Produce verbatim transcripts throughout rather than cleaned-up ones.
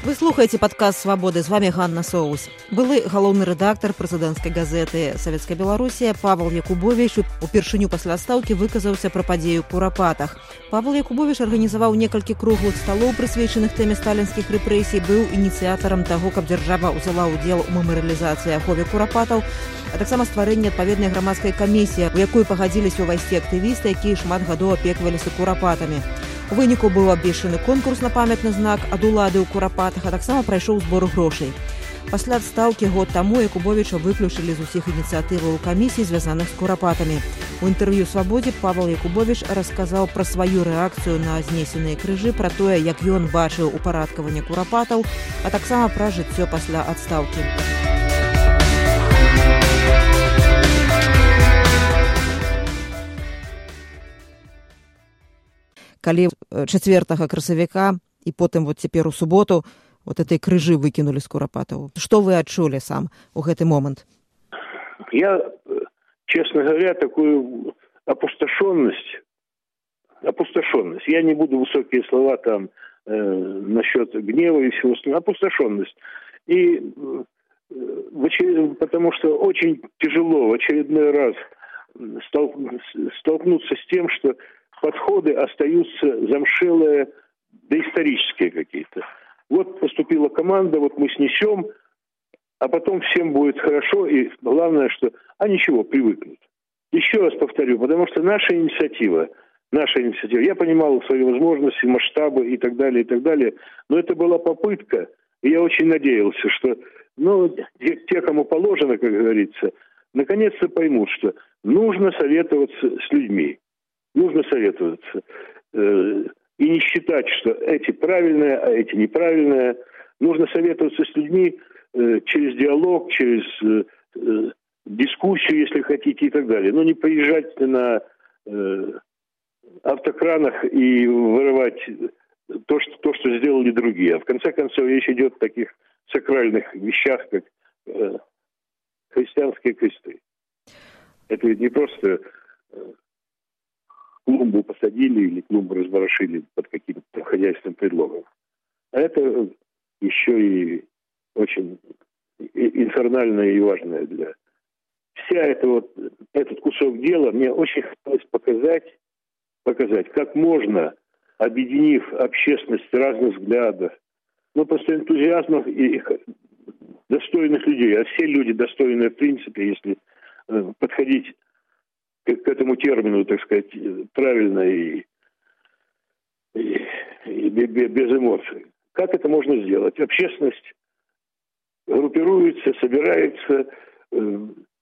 Вы слухаеце падкаст «Свабоды». З вами Ганна Соус. Былы галоўны рэдактар прэзідэнцкай газеты «Савецкая Беларусія» Павел Якубович упершыню пасля адстаўкі выказаўся пра падзею ў Курапатах. Павел Якубович арганізаваў некалькі круглых сталоў, прысвечаных тэме сталінскіх рэпрэсій, быў ініцыятарам таго, каб дзяржава ўзяла ўдзел у мемарыялізацыі ахове Курапатаў, а таксама стварэнне адпаведнай грамадскай камісіі, у якую пагадзіліся ўвайсці актывісты, якія шмат гадоў апекваліся Курапатамі. У выніку быў абвешчаны конкурс на памятны знак ад улады ў Курапатах, а таксама прайшоў збор грошай. Пасля адстаўкі год таму Якубовіча выключылі з усіх ініцыятываў камісій, звязаных з Курапатамі. У інтэрв'ю «Свабодзе» Павел Якубович расказаў пра сваю рэакцыю на знесеныя крыжы, пра тое, як ён бачыў упарадкаванне Курапатаў, а таксама пра жыццё пасля адстаўкі. Калі чацвёртага красавіка і потым вот цяпер у суботу вот этой крыжы выкінулі з Курапатаў. Што вы адчулі сам у гэты момент? Я, честно говоря, такую опустошенность, опустошенность, я не буду высокие слова там э, насчет гнева и всего остального, опустошенность. И э, в очеред... потому что очень тяжело в очередной раз стол... столкнуться с тем, что подходы остаются замшелые, доисторические какие-то. Вот поступила команда, вот мы снесем, а потом всем будет хорошо, и главное, что... А ничего, привыкнут. Еще раз повторю, потому что наша инициатива, наша инициатива, я понимал свои возможности, масштабы и так далее, и так далее, но это была попытка, и я очень надеялся, что ну, те, те, кому положено, как говорится, наконец-то поймут, что нужно советоваться с людьми. Нужно советоваться. Э, и не считать, что эти правильные, а эти неправильные. Нужно советоваться с людьми э, через диалог, через э, э, дискуссию, если хотите, и так далее. Но не приезжать на э, автокранах и вырывать то что, то, что сделали другие. А в конце концов, речь идет о таких сакральных вещах, как э, христианские кресты. Это ведь не просто... Э, клумбу посадили или клумбу разворошили под каким-то хозяйственным предлогом. А это еще и очень инфернальное и важное для... Вся эта вот, этот кусок дела мне очень хотелось показать, показать, как можно, объединив общественность разных взглядов, ну, просто энтузиазмов и достойных людей, а все люди достойные, в принципе, если э, подходить к этому термину, так сказать, правильно и, и, и без эмоций. Как это можно сделать? Общественность группируется, собирается э,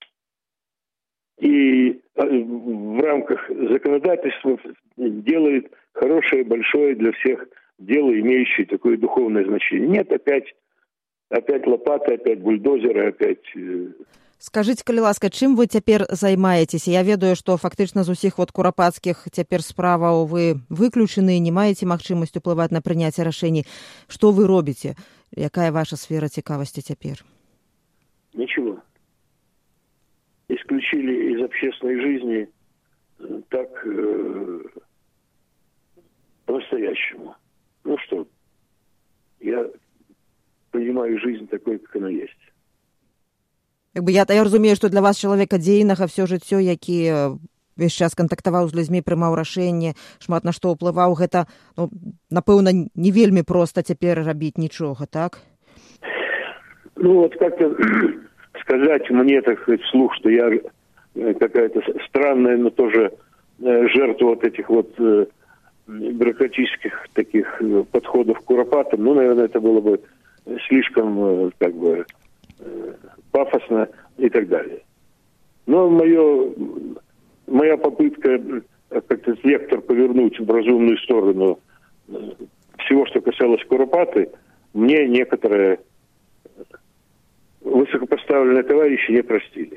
и в рамках законодательства делает хорошее, большое для всех дело, имеющее такое духовное значение. Нет, опять, опять лопаты, опять бульдозеры, опять... Э, Скажыце, калі ласка, чым вы цяпер займаецеся? Я ведаю, што фактычна з усіх вот курапацкіх цяпер справаў вы выключаны, не маеце магчымасць уплываць на прыняцце рашэнний. Што вы робіце? Якая ваша сфера цікавасці цяпер? Ничего. Исключили из общественной жизни так э, по-настоящему. Ну что, я понимаю жизнь такой, как она есть. Як бы я, я разумею, што для вас чалавека дзейнага всё жыццё, які весь час кантактаваў з людзьмі, прымаў рашэнне, шмат на што ўплываў, гэта, ну, напэўна, не вельмі проста цяпер рабіць нічога, так? Ну, вот как-то сказать мне, так сказать, вслух, что я какая-то странная, но тоже жертва вот этих вот бюрократических таких подходов к Куропатам, ну, наверное, это было бы слишком, как бы, пафосно и так далее. Но мое, моя попытка как-то вектор повернуть в разумную сторону всего, что касалось Куропаты, мне некоторые высокопоставленные товарищи не простили.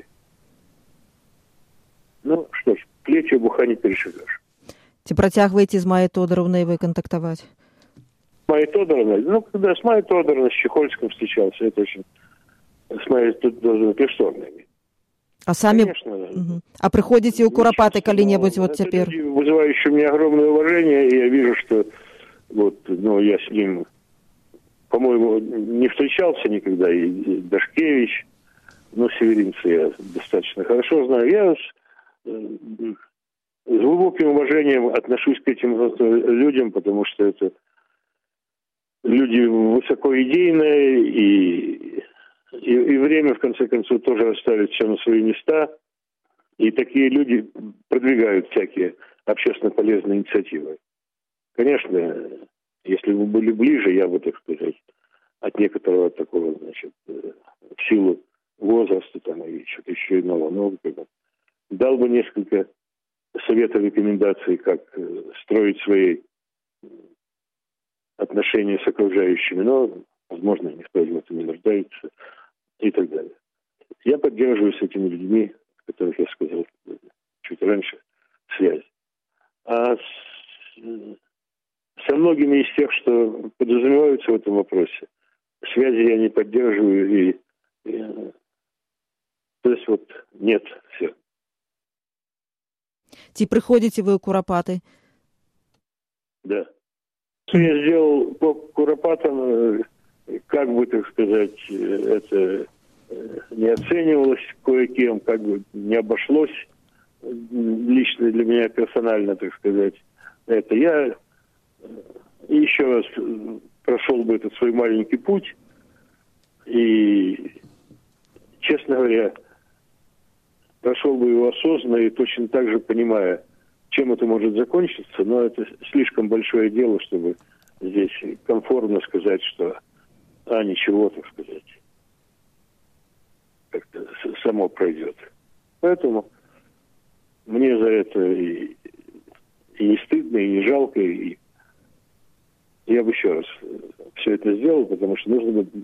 Ну, что ж, плечи буха не перешибешь. Ці працягваеце з Майей Тодоровной вы контактовать? С Майей Тодоровной? Ну, когда с Майей Тодоровной, с Чехольском встречался, это очень... С Майей Тодоровной престорными. А сами... Конечно. Угу. А приходите у Куропаты коли-нибудь вот теперь? Люди, вызывающие у меня огромное уважение, и я вижу, что вот, ну, я с ним по по-моему, не встречался никогда, и Дашкевич, но северинца я достаточно хорошо знаю. Я с, с глубоким уважением отношусь к этим людям, потому что это люди высокоидейные, и, и, и время, в конце концов, тоже расставит все на свои места. И такие люди продвигают всякие общественно полезные инициативы. Конечно, если бы были ближе, я бы, так сказать, от некоторого такого, значит, в силу возраста там и что-то еще иного, но как бы, дал бы несколько советов, рекомендаций, как строить свои отношения с окружающими, но, возможно, никто в этом не нуждается и так далее. Я поддерживаю с этими людьми, о которых я сказал чуть раньше, связь. А с, со многими из тех, что подразумеваются в этом вопросе, связи я не поддерживаю, и, и то есть вот нет, все. Ті приходите вы у Куропаты? Да. Что я сделал по Куропатам, как бы, так сказать, это не оценивалось кое-кем, как бы не обошлось лично для меня персонально, так сказать. Это я еще раз прошел бы этот свой маленький путь и, честно говоря, прошел бы его осознанно и точно так же понимая, чем это может закончиться, но это слишком большое дело, чтобы здесь комфортно сказать, что а, ничего, так сказать, как-то само пройдет. Поэтому мне за это и, и не стыдно, и не жалко, и я бы еще раз все это сделал, потому что нужно бы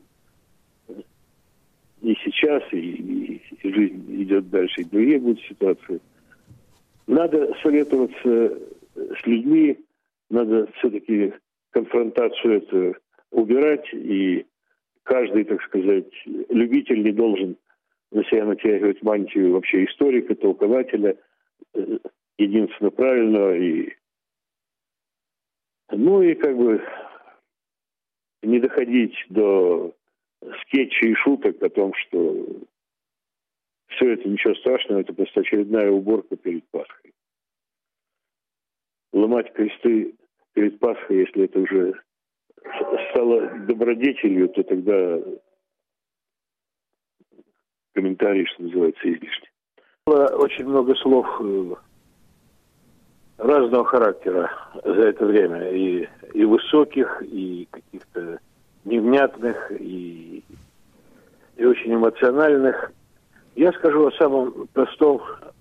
и сейчас, и, и, и жизнь идет дальше, и другие будут ситуации. Надо советоваться с людьми, надо все-таки конфронтацию эту убирать, и каждый, так сказать, любитель не должен на себя натягивать мантию вообще историка, толкователя, единственно правильного, и ну и как бы не доходить до скетчей и шуток о том, что все это ничего страшного, это просто очередная уборка перед Пасхой. Ломать кресты перед Пасхой, если это уже стало добродетелью, то тогда комментарий, что называется, излишне. Было очень много слов разного характера за это время. И, и высоких, и каких-то невнятных, и, и очень эмоциональных. Я скажу о самом простом.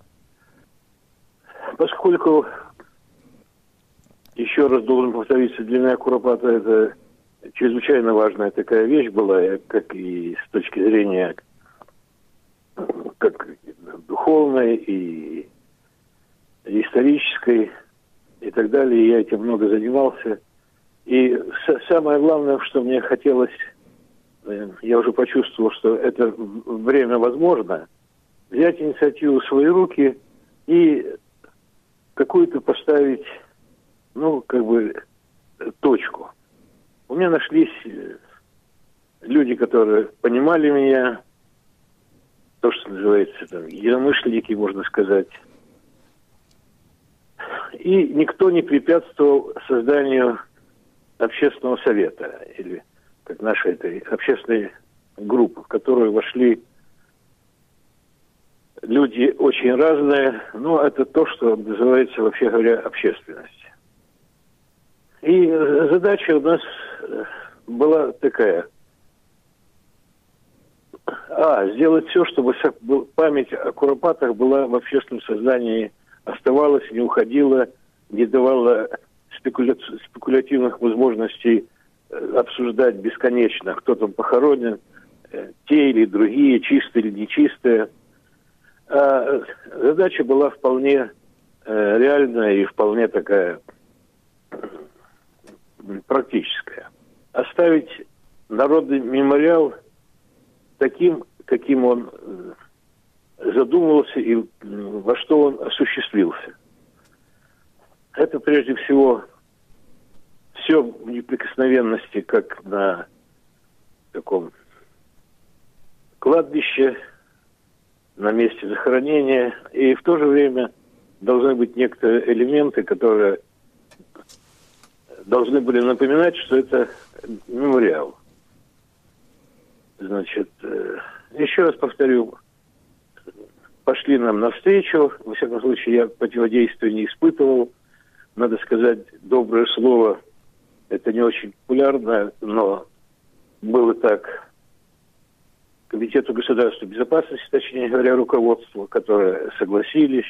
Поскольку, еще раз должен повториться, для меня Куропата это чрезвычайно важная такая вещь была, как и с точки зрения как духовной и исторической и так далее. Я этим много занимался. И самое главное, что мне хотелось, я уже почувствовал, что это время возможно, взять инициативу в свои руки и какую-то поставить, ну, как бы, точку. У меня нашлись люди, которые понимали меня, то, что называется, там, единомышленники, можно сказать. И никто не препятствовал созданию общественного совета, или как нашей этой общественной группы, в которую вошли люди очень разные, но это то, что называется, вообще говоря, общественность. И задача у нас была такая. А, сделать все, чтобы память о Куропатах была в общественном сознании, оставалась, не уходила, не давала спекуля... спекулятивных возможностей обсуждать бесконечно, кто там похоронен, те или другие, чистые или нечистые. А задача была вполне э, реальная и вполне такая э, практическая. Оставить народный мемориал таким, каким он задумывался и во что он осуществился. Это прежде всего все в неприкосновенности как на таком кладбище, на месте захоронения, и в то же время должны быть некоторые элементы, которые должны были напоминать, что это мемориал. Значит, еще раз повторю, пошли нам навстречу. Во всяком случае, я противодействия не испытывал. Надо сказать, доброе слово, это не очень популярно, но было так. Комитету государственной безопасности, точнее говоря, руководству, которые согласились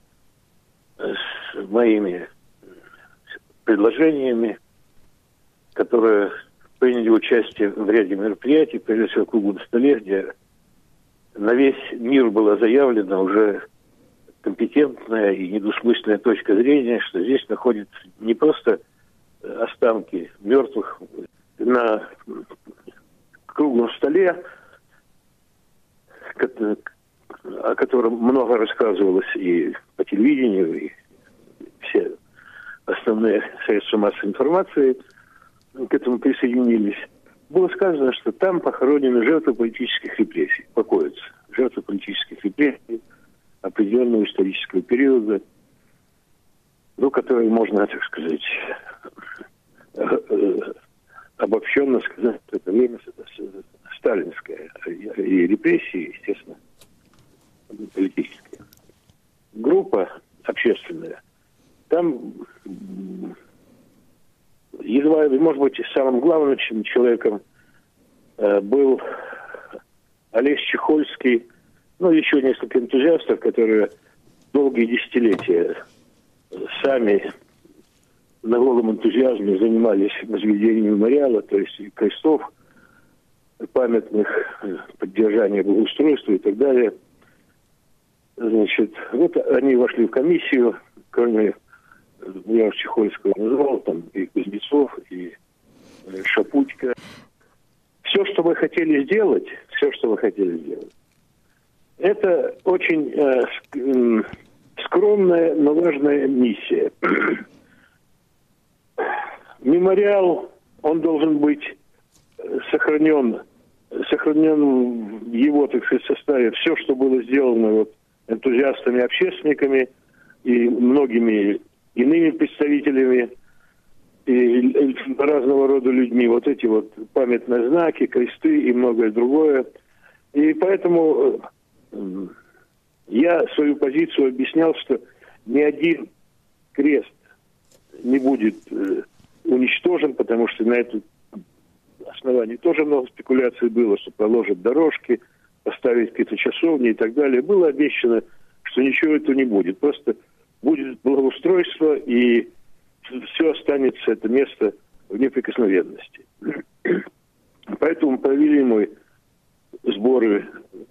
с моими предложениями, которые приняли участие в ряде мероприятий, прежде всего круглом столе, где на весь мир была заявлена уже компетентная и недвусмысленная точка зрения, что здесь находятся не просто останки мертвых. На круглом столе, о котором много рассказывалось и по телевидению, и все основные средства массовой информации к этому присоединились, было сказано, что там похоронены жертвы политических репрессий, покоятся жертвы политических репрессий определенного исторического периода, ну, который можно, так сказать, обобщенно сказать, что это время сталинское, и репрессии, естественно, политические. Группа общественная, там едва, может быть, самым главным человеком э, был Олег Чехольский, ну, еще несколько энтузиастов, которые долгие десятилетия сами на голом энтузиазме занимались возведением мемориала, то есть крестов, памятных, поддержания благоустройства и так далее. Значит, вот они вошли в комиссию, кроме я уж Чехольского назвал, там и Кузнецов, и Шапутько. Все, что мы хотели сделать, все, что мы хотели сделать, это очень э, скромная, но важная миссия. Мемориал, он должен быть сохранен, сохранен в его, так сказать, составе. Все, что было сделано вот энтузиастами, общественниками и многими иными представителями и разного рода людьми, вот эти вот памятные знаки, кресты и многое другое. И поэтому я свою позицию объяснял, что ни один крест не будет уничтожен, потому что на этом основании тоже много спекуляций было, что проложат дорожки, поставить какие-то часовни и так далее. Было обещано, что ничего этого не будет. Просто будет благоустройство, и все останется, это место, в неприкосновенности. Поэтому провели мы сборы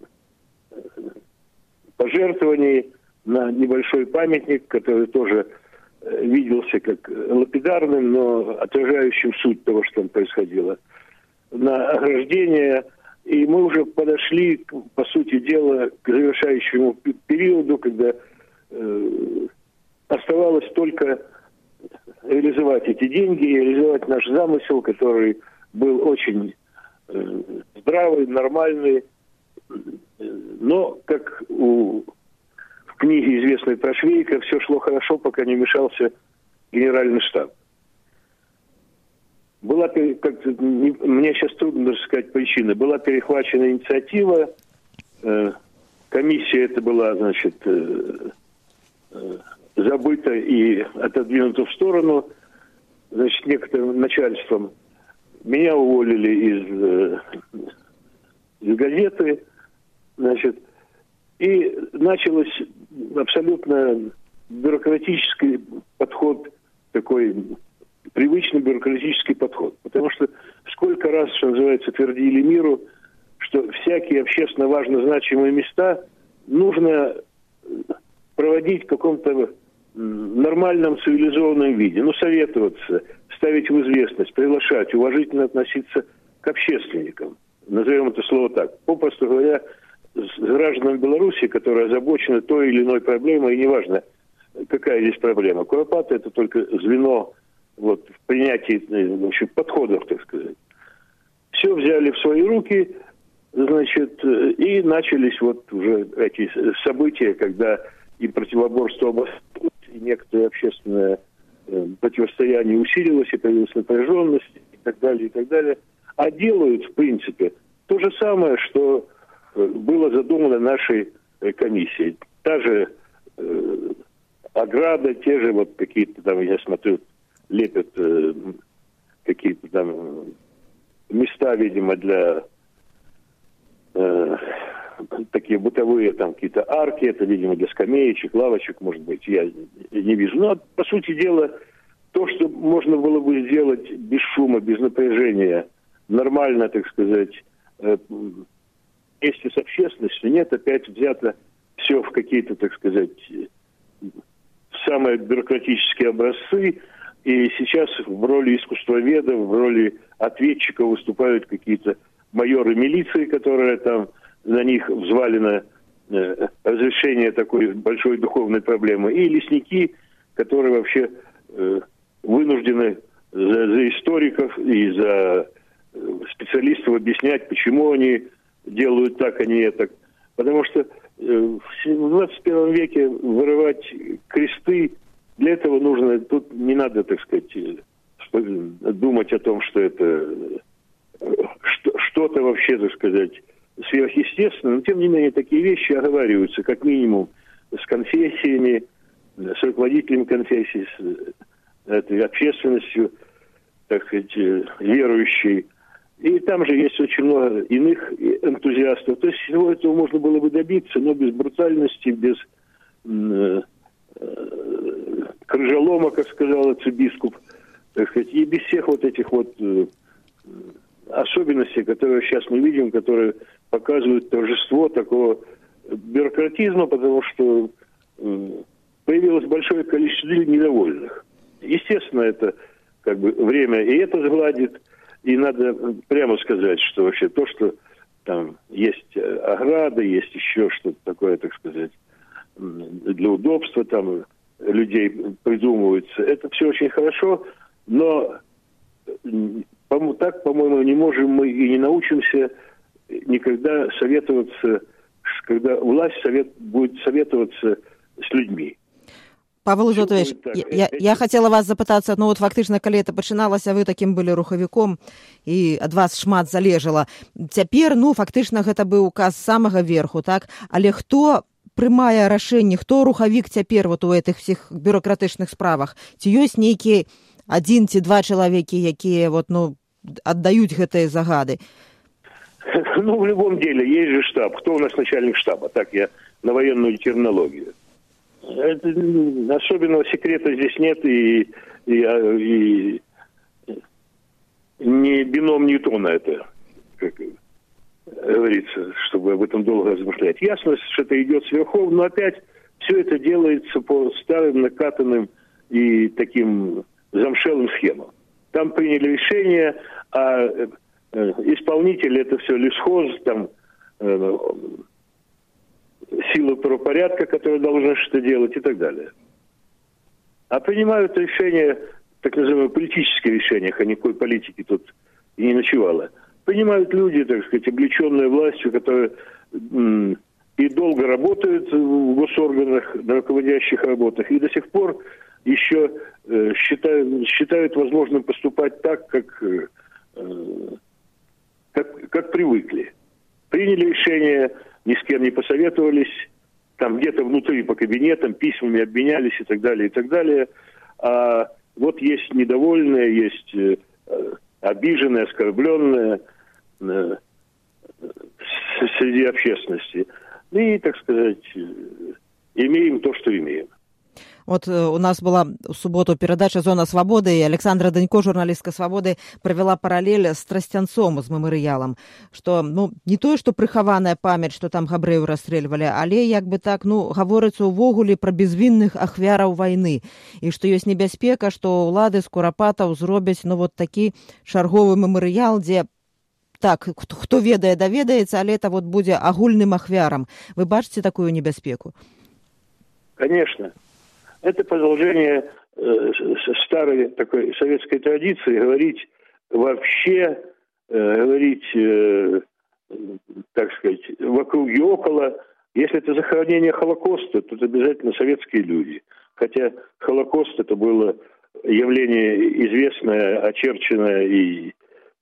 пожертвований на небольшой памятник, который тоже виделся как лапидарным, но отражающим суть того, что там происходило. На ограждение. И мы уже подошли, по сути дела, к завершающему периоду, когда э, оставалось только реализовать эти деньги, реализовать наш замысел, который был очень э, здравый, нормальный. Но, как у, в книге известной про Швейка, все шло хорошо, пока не вмешался генеральный штаб. Была, как мне сейчас трудно даже сказать причины, была перехвачена инициатива, э, комиссия эта была, значит, э, э, забыта и отодвинута в сторону, значит, некоторым начальством. Меня уволили из, э, из газеты, значит, и началось абсолютно бюрократический подход такой, привычный бюрократический подход. Потому что сколько раз, что называется, твердили миру, что всякие общественно важно значимые места нужно проводить в каком-то нормальном цивилизованном виде. Ну, советоваться, ставить в известность, приглашать, уважительно относиться к общественникам. Назовем это слово так. Попросту говоря, с гражданами Беларуси, которые озабочены той или иной проблемой, и неважно, какая здесь проблема. Куропаты – это только звено вот, в принятии, в общем, подходов, так сказать. все взяли в свои руки, значит, и начались вот уже эти события, когда и противоборство обострилось, и некоторое общественное противостояние усилилось, и появилась напряженность, и так далее, и так далее. А делают, в принципе, то же самое, что было задумано нашей комиссией. Та же э, ограда, те же вот какие-то там, я смотрю, лепят э, какие-то там места, видимо, для э, такие бытовые там какие-то арки, это, видимо, для скамеечек, лавочек, может быть, я не вижу. Но, по сути дела, то, что можно было бы сделать без шума, без напряжения, нормально, так сказать, э, вместе с общественностью, нет, опять взято все в какие-то, так сказать, самые бюрократические образцы, и сейчас в роли искусствоведов, в роли ответчиков выступают какие-то майоры милиции, которые там на них взвалено э, разрешение такой большой духовной проблемы, и лесники, которые вообще э, вынуждены за, за историков и за э, специалистов объяснять, почему они делают так, а не так. Потому что э, в двадцать первом веке вырывать кресты, для этого нужно, тут не надо, так сказать, думать о том, что это что, что-то вообще, так сказать, сверхъестественное, но тем не менее такие вещи оговариваются, как минимум, с конфессиями, с руководителями конфессий, с этой общественностью, так сказать, верующей. И там же есть очень много иных энтузиастов. То есть всего этого можно было бы добиться, но без брутальности, без э, э, крыжолома, как сказал арцибискуп, так сказать, и без всех вот этих вот э, особенностей, которые сейчас мы видим, которые показывают торжество такого бюрократизма, потому что э, появилось большое количество недовольных. Естественно, это как бы время и это сгладит. И надо прямо сказать, что вообще то, что там есть ограда, есть еще что-то такое, так сказать, для удобства там людей придумывается, это все очень хорошо, но так, по-моему, не можем мы и не научимся никогда советоваться, когда власть совет, будет советоваться с людьми. Павел Ізотович, я, я хотела вас запытацца, ну вот фактычна, калі это пачыналася, вы такім былі рухавіком і ад вас шмат залежала. Цяпер, ну, фактычна гэта быў указ самага верху, так? Але хто прымае рашэнне, хто рухавік цяпер вот у гэтых всіх бюрократычных справах? Ці ёсць нейкі адзін ці два чалавекі, якія вот, ну, аддаюць гэтыя загады? Ну, в любом деле, есть же штаб. Кто у нас начальник штаба? Так, я на военную терминологию. Это, особенного секрета здесь нет, и, и, и не бином Ньютона это, как говорится, чтобы об этом долго размышлять. Ясно, что это идет сверху, но опять все это делается по старым накатанным и таким замшелым схемам. Там приняли решение, а исполнитель это все лесхоз, там силы правопорядка, которые должны что-то делать и так далее. А принимают решения, так называемые политические решения, а никакой политики тут и не ночевало. Принимают люди, так сказать, облеченные властью, которые м- и долго работают в госорганах, на руководящих работах, и до сих пор еще э, считают, считают возможным поступать так, как, э, как, как привыкли. Приняли решение, ни с кем не посоветовались, там где-то внутри по кабинетам письмами обменялись и так далее, и так далее. А вот есть недовольные, есть э, обиженные, оскорбленные э, среди общественности. И, так сказать, э, имеем то, что имеем. Вот у нас была в суботу передача «Зона свободы», и Александра Данько, журналистка «Свободы», провела параллель с Трасцянцом, з мемарыялам, что, ну, не тое, што прыхаваная памяць, што там габрэяў расстрэльвалі, але, як бы так, ну, гаворыцца ўвогуле пра безвінных ахвяраў вайны, і што ёсць небяспека, што ўлады з курапатаў зробяць, ну, вот такі чарговы мемарыял, дзе так, хто ведае, даведаецца, але это вот будзе агульным ахвярам. Вы бачыце такую небяспеку? Конечно. Это продолжение э, старой такой советской традиции говорить вообще э, говорить, э, так сказать, вокруг и около. Если это захоронение Холокоста, то это обязательно советские люди. Хотя Холокост это было явление известное, очерченное и,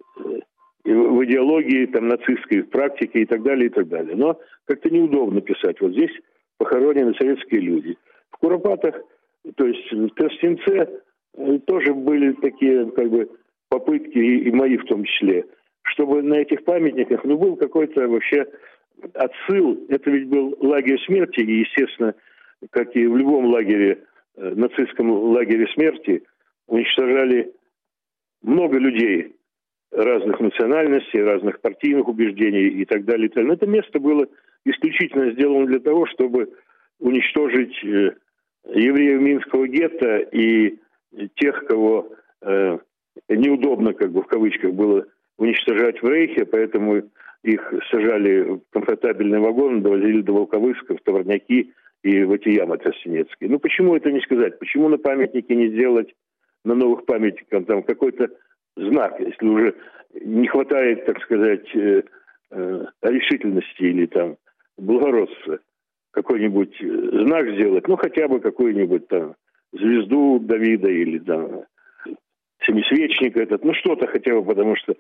и в идеологии там, нацистской, в практике и так далее, и так далее. Но как-то неудобно писать. Вот здесь похоронены советские люди. В Куропатах, то есть в Тростенце, тоже были такие как бы попытки, и мои в том числе, чтобы на этих памятниках ну, был какой-то вообще отсыл. Это ведь был лагерь смерти, и, естественно, как и в любом лагере, нацистском лагере смерти, уничтожали много людей разных национальностей, разных партийных убеждений и так далее. И так далее. Но это место было исключительно сделано для того, чтобы уничтожить евреев Минского гетто и тех, кого э, неудобно, как бы в кавычках, было уничтожать в Рейхе, поэтому их сажали в комфортабельный вагон, довозили до Волковыска, в Товарняки и в эти ямы тростенецкие. Ну почему это не сказать? Почему на памятнике не сделать, на новых памятниках, там какой-то знак, если уже не хватает, так сказать, э, э, решительности или там благородства, какой-нибудь знак сделать, ну хотя бы какую-нибудь там звезду Давида или там семисвечник этот, ну что-то хотя бы, потому что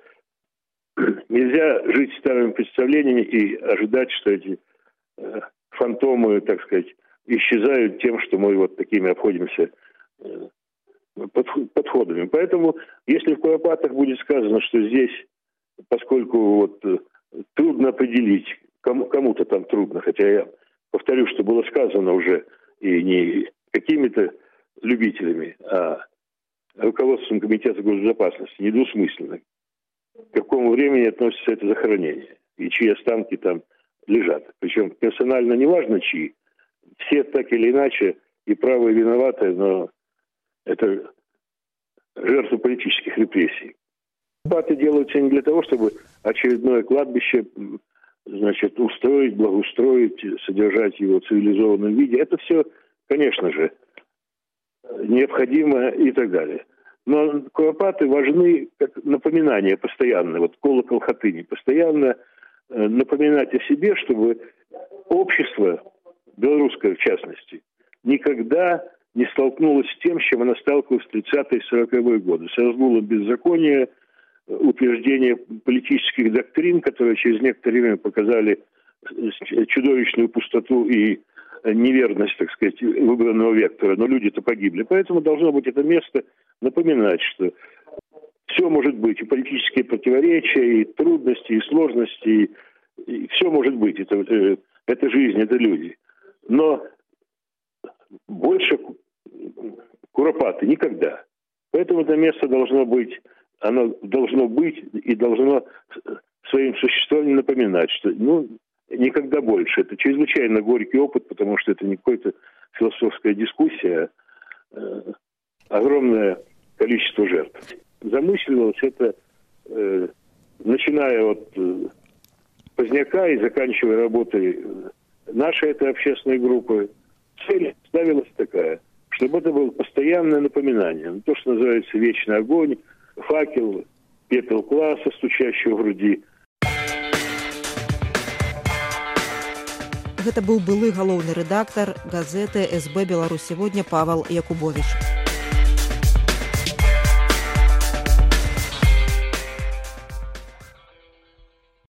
нельзя жить старыми представлениями и ожидать, что эти э, фантомы, так сказать, исчезают тем, что мы вот такими обходимся э, подходами. Поэтому, если в Куропатах будет сказано, что здесь, поскольку вот э, трудно определить, кому, кому-то там трудно, хотя я повторю, что было сказано уже и не какими-то любителями, а руководством Комитета госбезопасности, недвусмысленно, к какому времени относится это захоронение и чьи останки там лежат. Причем персонально неважно чьи, все так или иначе и правы, и виноваты, но это жертвы политических репрессий. Паты делаются не для того, чтобы очередное кладбище, значит, устроить, благоустроить, содержать его в цивилизованном виде. Это все, конечно же, необходимо и так далее. Но Куропаты важны как напоминание постоянно, вот колокол Хатыни, постоянно напоминать о себе, чтобы общество, белорусское в частности, никогда не столкнулось с тем, с чем она сталкивалась в тридцатые и сороковые годы, с разгулом беззакония, утверждение политических доктрин, которые через некоторое время показали чудовищную пустоту и неверность, так сказать, выбранного вектора, но люди-то погибли. Поэтому должно быть это место напоминать, что все может быть, и политические противоречия, и трудности, и сложности, и, и все может быть. Это, это жизнь, это люди. Но больше Куропаты никогда. Поэтому это место должно быть, оно должно быть и должно своим существованием напоминать, что ну, никогда больше. Это чрезвычайно горький опыт, потому что это не какая-то философская дискуссия, а огромное количество жертв. Замысливалось это, э, начиная от э, Поздняка и заканчивая работой нашей этой общественной группы. Цель ставилась такая, чтобы это было постоянное напоминание. То, что называется вечный огонь, факел, пепел класса, стучащего в груди. Гэта быў былы галоўны рэдактар газеты эс бэ «Беларусь сегодня» Павел Якубович.